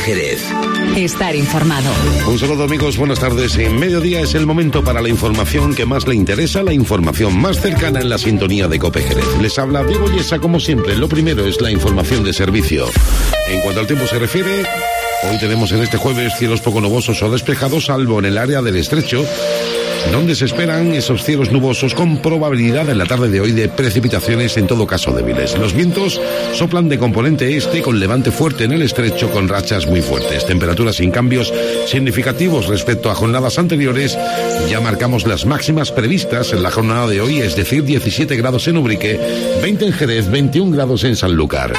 Jerez. Estar informado. Un saludo, amigos, buenas tardes. En mediodía es el momento para la información que más le interesa, la información más cercana en la sintonía de COPE Jerez. Les habla Diego Yesa, como siempre. Lo primero es la información de servicio. En cuanto al tiempo se refiere, hoy tenemos en este jueves cielos poco nubosos o despejados, salvo en el área del Estrecho, donde se esperan esos cielos nubosos con probabilidad en la tarde de hoy de precipitaciones, en todo caso débiles. Los vientos soplan de componente este con levante fuerte en el Estrecho, con rachas muy fuertes. Temperaturas sin cambios significativos respecto a jornadas anteriores. Ya marcamos las máximas previstas en la jornada de hoy, es decir, 17 grados en Ubrique, 20 en Jerez, 21 grados en Sanlúcar.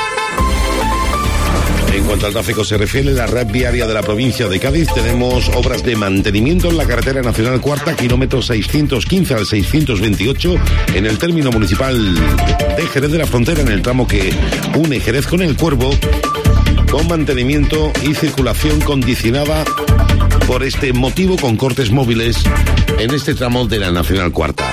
En cuanto al tráfico se refiere, la red viaria de la provincia de Cádiz, tenemos obras de mantenimiento en la carretera nacional cuarta, kilómetro 615 al 628, en el término municipal de Jerez de la Frontera, en el tramo que une Jerez con El Cuervo, con mantenimiento y circulación condicionada por este motivo, con cortes móviles en este tramo de la nacional cuarta.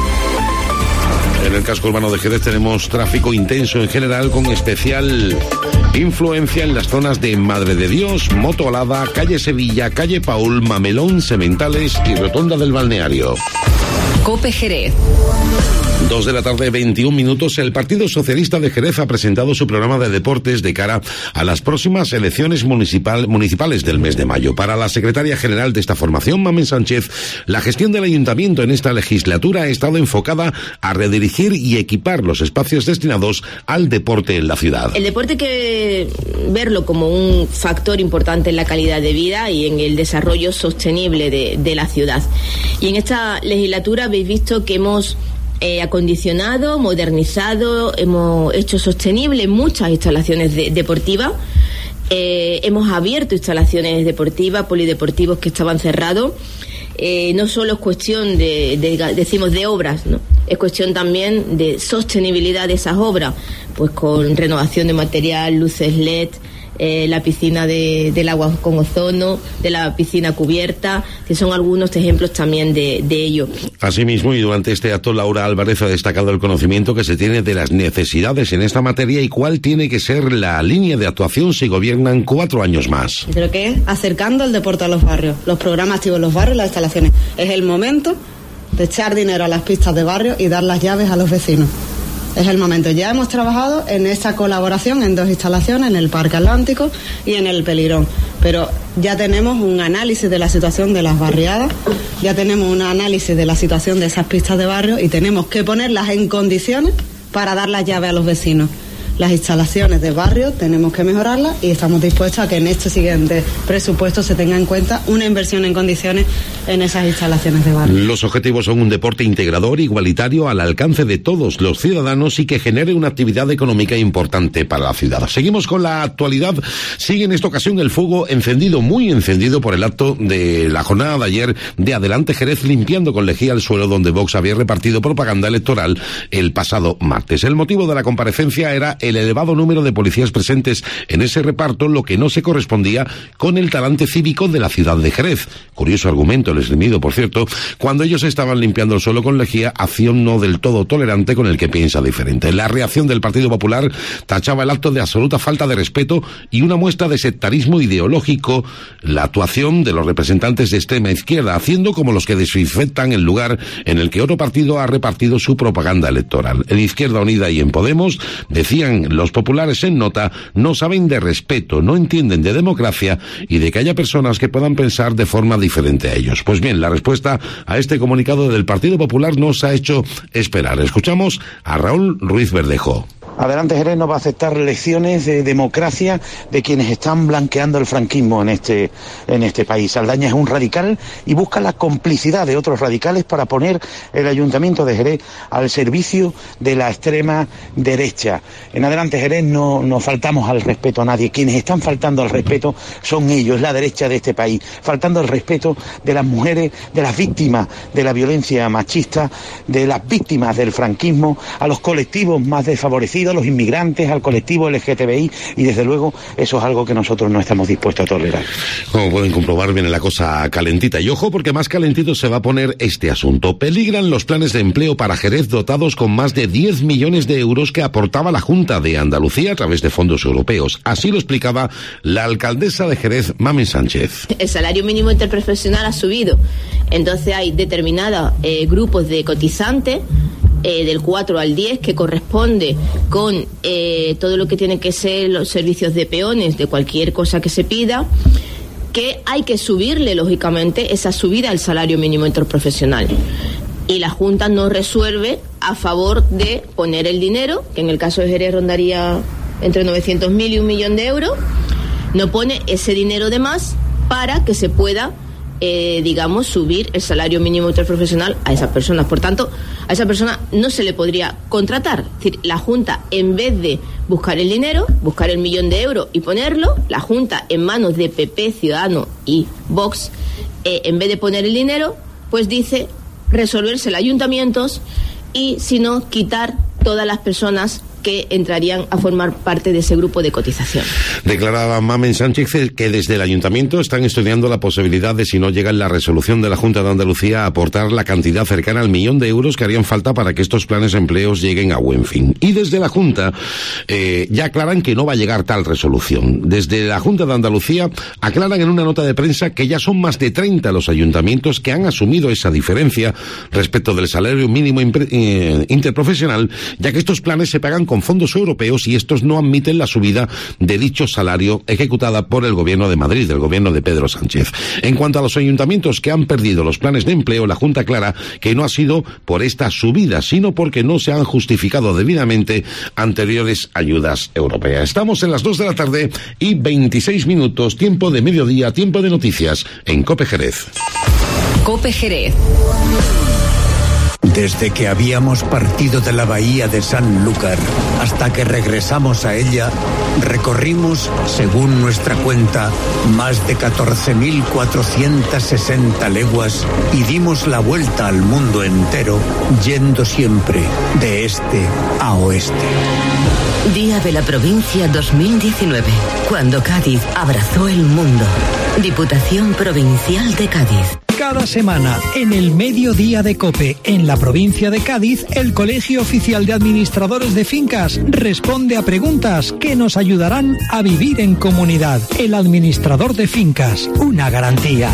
En el casco urbano de Jerez tenemos tráfico intenso en general, con especial influencia en las zonas de Madre de Dios, Moto Alada, calle Sevilla, calle Paul, Mamelón, Sementales y Rotonda del Balneario. COPE Jerez. 2 de la tarde, 21 minutos. El Partido Socialista de Jerez ha presentado su programa de deportes de cara a las próximas elecciones municipales del mes de mayo. Para la secretaria general de esta formación, Mamen Sánchez, la gestión del ayuntamiento en esta legislatura ha estado enfocada a redirigir y equipar los espacios destinados al deporte en la ciudad. El deporte hay que verlo como un factor importante en la calidad de vida y en el desarrollo sostenible de la ciudad. Y en esta legislatura habéis visto que hemos acondicionado, modernizado, hemos hecho sostenible muchas instalaciones deportivas. Hemos abierto instalaciones deportivas, polideportivos que estaban cerrados. No solo es cuestión decimos de obras, ¿no? Es cuestión también de sostenibilidad de esas obras, pues con renovación de material, luces LED, la piscina del agua con ozono, de la piscina cubierta, que son algunos ejemplos también de ello. Asimismo, y durante este acto, Laura Álvarez ha destacado el conocimiento que se tiene de las necesidades en esta materia y cuál tiene que ser la línea de actuación si gobiernan 4 años más. Creo que es acercando el deporte a los barrios, los programas activos en los barrios, las instalaciones. Es el momento de echar dinero a las pistas de barrio y dar las llaves a los vecinos. Es el momento. Ya hemos trabajado en esta colaboración en 2 instalaciones, en el Parque Atlántico y en el Pelirón. Pero ya tenemos un análisis de la situación de las barriadas, ya tenemos un análisis de la situación de esas pistas de barrio y tenemos que ponerlas en condiciones para dar las llaves a los vecinos. Las instalaciones de barrio tenemos que mejorarlas y estamos dispuestos a que en este siguiente presupuesto se tenga en cuenta una inversión en condiciones en esas instalaciones de barrio. Los objetivos son un deporte integrador, igualitario, al alcance de todos los ciudadanos y que genere una actividad económica importante para la ciudad. Seguimos con la actualidad. Sigue en esta ocasión el fuego encendido, muy encendido, por el acto de la jornada de ayer de Adelante Jerez, limpiando con lejía el suelo donde Vox había repartido propaganda electoral el pasado martes. El motivo de la comparecencia era el elevado número de policías presentes en ese reparto, lo que no se correspondía con el talante cívico de la ciudad de Jerez. Curioso argumento el esgrimido, por cierto, cuando ellos estaban limpiando el suelo con lejía, acción no del todo tolerante con el que piensa diferente. La reacción del Partido Popular tachaba el acto de absoluta falta de respeto y una muestra de sectarismo ideológico, la actuación de los representantes de extrema izquierda, haciendo como los que desinfectan el lugar en el que otro partido ha repartido su propaganda electoral. En Izquierda Unida y en Podemos decían: los populares en nota no saben de respeto, no entienden de democracia y de que haya personas que puedan pensar de forma diferente a ellos. Pues bien, la respuesta a este comunicado del Partido Popular nos ha hecho esperar. Escuchamos a Raúl Ruiz Verdejo. Adelante Jerez no va a aceptar lecciones de democracia de quienes están blanqueando el franquismo en este país. Saldaña es un radical y busca la complicidad de otros radicales para poner el Ayuntamiento de Jerez al servicio de la extrema derecha. En Adelante Jerez no faltamos al respeto a nadie. Quienes están faltando al respeto son ellos, la derecha de este país, faltando al respeto de las mujeres, de las víctimas de la violencia machista, de las víctimas del franquismo, a los colectivos más desfavorecidos, a los inmigrantes, al colectivo LGTBI, y desde luego eso es algo que nosotros no estamos dispuestos a tolerar. Como pueden comprobar, viene la cosa calentita. Y ojo, porque más calentito se va a poner este asunto. Peligran los planes de empleo para Jerez dotados con más de 10 millones de euros que aportaba la Junta de Andalucía a través de fondos europeos. Así lo explicaba la alcaldesa de Jerez, Mamen Sánchez. El salario mínimo interprofesional ha subido. Entonces hay determinados grupos de cotizantes del 4 al 10 que corresponde con todo lo que tiene que ser los servicios de peones, de cualquier cosa que se pida, que hay que subirle, lógicamente, esa subida al salario mínimo interprofesional. Y la Junta no resuelve a favor de poner el dinero, que en el caso de Jerez rondaría entre 900.000 y 1 millón de euros, no pone ese dinero de más para que se pueda subir el salario mínimo interprofesional a esas personas. Por tanto, a esa persona no se le podría contratar. Es decir, la Junta, en vez de buscar el dinero, buscar el 1 millón de euros y ponerlo, la Junta, en manos de PP, Ciudadanos y Vox, en vez de poner el dinero, pues dice resolvérselo a ayuntamientos y, si no, quitar todas las personas que entrarían a formar parte de ese grupo de cotización. Declaraba Mamen Sánchez que desde el Ayuntamiento están estudiando la posibilidad de, si no llega en la resolución de la Junta de Andalucía, a aportar la cantidad cercana al 1 millón de euros que harían falta para que estos planes de empleos lleguen a buen fin. Y desde la Junta ya aclaran que no va a llegar tal resolución. Desde la Junta de Andalucía aclaran en una nota de prensa que ya son más de 30 los ayuntamientos que han asumido esa diferencia respecto del salario mínimo interprofesional, ya que estos planes se pagan con fondos europeos y estos no admiten la subida de dicho salario ejecutada por el Gobierno de Madrid, el Gobierno de Pedro Sánchez. En cuanto a los ayuntamientos que han perdido los planes de empleo, la Junta aclara que no ha sido por esta subida, sino porque no se han justificado debidamente anteriores ayudas europeas. Estamos en las 2 de la tarde y 26 minutos, tiempo de mediodía, tiempo de noticias en COPE Jerez. COPE Jerez. Desde que habíamos partido de la bahía de Sanlúcar hasta que regresamos a ella, recorrimos, según nuestra cuenta, más de 14.460 leguas y dimos la vuelta al mundo entero, yendo siempre de este a oeste. Día de la Provincia 2019, cuando Cádiz abrazó el mundo. Diputación Provincial de Cádiz. Cada semana, en el mediodía de COPE, en la provincia de Cádiz, el Colegio Oficial de Administradores de Fincas responde a preguntas que nos ayudarán a vivir en comunidad. El administrador de fincas, una garantía.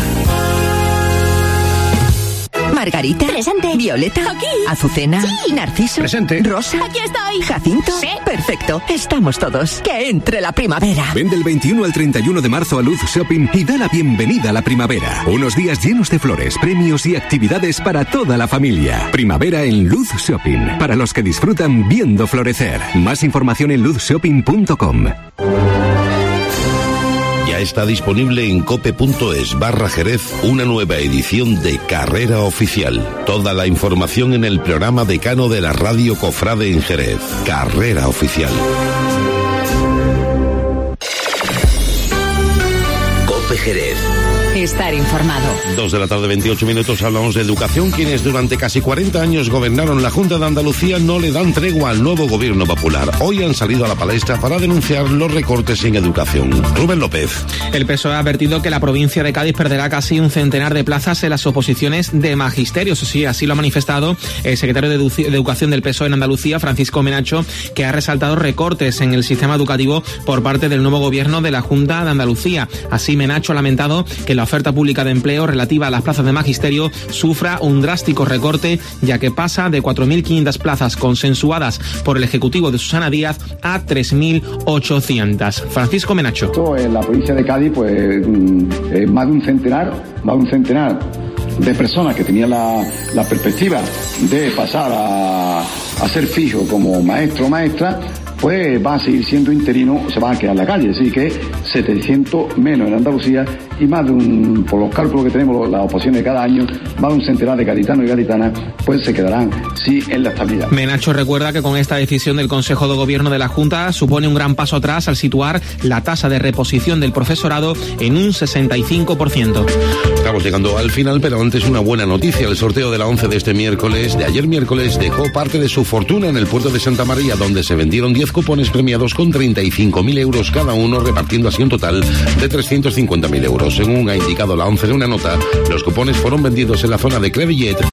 Margarita. Presente. Violeta. Aquí. Azucena. Sí. Narciso. Presente. Rosa. Aquí estoy. Jacinto. Sí. Perfecto. Estamos todos. Que entre la primavera. Ven del 21 al 31 de marzo a Luz Shopping y da la bienvenida a la primavera. Unos días llenos de flores, premios y actividades para toda la familia. Primavera en Luz Shopping. Para los que disfrutan viendo florecer. Más información en luzshopping.com. Ya está disponible en cope.es/Jerez una nueva edición de Carrera Oficial. Toda la información en el programa decano de la radio Cofrade en Jerez. Carrera Oficial. COPE Jerez. Estar informado. 2 de la tarde, 28 minutos, hablamos de educación. Quienes durante casi 40 años gobernaron la Junta de Andalucía no le dan tregua al nuevo gobierno popular. Hoy han salido a la palestra para denunciar los recortes en educación. Rubén López. El PSOE ha advertido que la provincia de Cádiz perderá casi un centenar de plazas en las oposiciones de magisterios. Sí, así lo ha manifestado el secretario de Educación del PSOE en Andalucía, Francisco Menacho, que ha resaltado recortes en el sistema educativo por parte del nuevo gobierno de la Junta de Andalucía. Así, Menacho ha lamentado que la oferta pública de empleo relativa a las plazas de magisterio sufra un drástico recorte, ya que pasa de 4.500 plazas consensuadas por el Ejecutivo de Susana Díaz a 3.800. Francisco Menacho. En la provincia de Cádiz, pues más de un centenar de personas que tenían la perspectiva de pasar a ser fijo como maestro o maestra, pues va a seguir siendo interino, se van a quedar en la calle. Así que 700 menos en Andalucía y más de por los cálculos que tenemos, las oposiciones de cada año, más de un centenar de gaditanos y gaditanas pues se quedarán sí en la estabilidad. Menacho recuerda que con esta decisión del Consejo de Gobierno de la Junta supone un gran paso atrás al situar la tasa de reposición del profesorado en un 65%. Estamos llegando al final, pero antes una buena noticia. El sorteo de la 11 de ayer miércoles, dejó parte de su fortuna en el puerto de Santa María, donde se vendieron 10 cupones premiados con 35.000 euros cada uno, repartiendo así un total de 350.000 euros. Según ha indicado la 11 de una nota, los cupones fueron vendidos en la zona de Crevillent